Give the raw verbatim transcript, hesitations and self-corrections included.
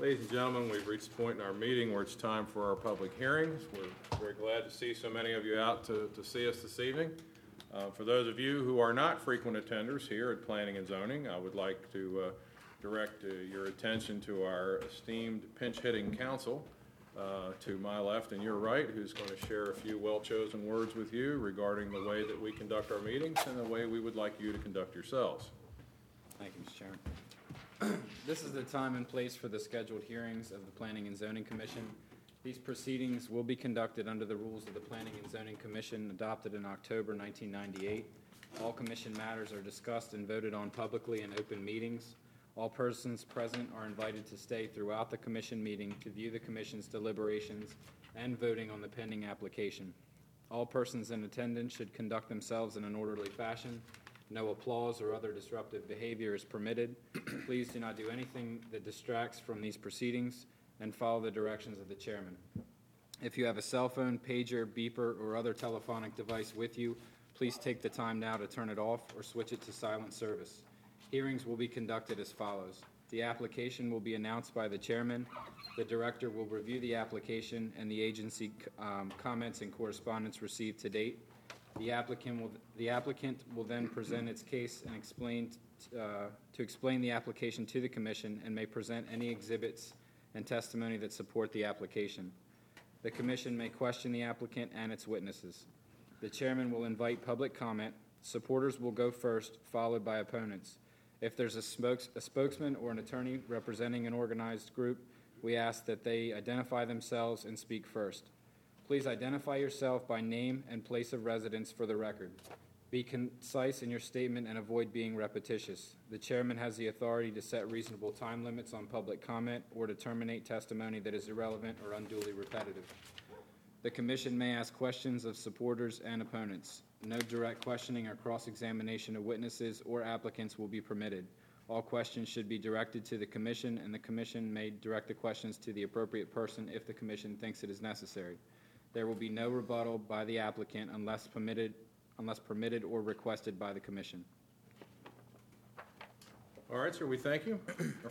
Ladies and gentlemen, we've reached the point in our meeting where it's time for our public hearings. We're very glad to see so many of you out to, to see us this evening. Uh, for those of you who are not frequent attenders here at Planning and Zoning, I would like to uh, direct uh, your attention to our esteemed pinch-hitting counsel uh, to my left and your right, who's going to share a few well-chosen words with you regarding the way that we conduct our meetings and the way we would like you to conduct yourselves. Thank you, Mister Chairman. This is the time and place for the scheduled hearings of the Planning and Zoning Commission. These proceedings will be conducted under the rules of the Planning and Zoning Commission adopted in October nineteen ninety-eight. All commission matters are discussed and voted on publicly in open meetings. All persons present are invited to stay throughout the commission meeting to view the commission's deliberations and voting on the pending application. All persons in attendance should conduct themselves in an orderly fashion. No applause or other disruptive behavior is permitted. Please do not do anything that distracts from these proceedings and follow the directions of the chairman. If you have a cell phone, pager, beeper, or other telephonic device with you, please take the time now to turn it off or switch it to silent service. Hearings will be conducted as follows. The application will be announced by the chairman. The director will review the application and the agency um, comments and correspondence received to date. The applicant will the applicant will then present its case and explain uh, to explain the application to the commission and may present any exhibits and testimony that support the application. The commission may question the applicant and its witnesses. The chairman will invite public comment. Supporters will go first, followed by opponents. If there's a, spokes, a spokesman or an attorney representing an organized group, we ask that they identify themselves and speak first. Please identify yourself by name and place of residence for the record. Be concise in your statement and avoid being repetitious. The chairman has the authority to set reasonable time limits on public comment or to terminate testimony that is irrelevant or unduly repetitive. The commission may ask questions of supporters and opponents. No direct questioning or cross-examination of witnesses or applicants will be permitted. All questions should be directed to the commission, and the commission may direct the questions to the appropriate person if the commission thinks it is necessary. There will be no rebuttal by the applicant unless permitted, unless permitted or requested by the commission. All right, sir, we thank you. Our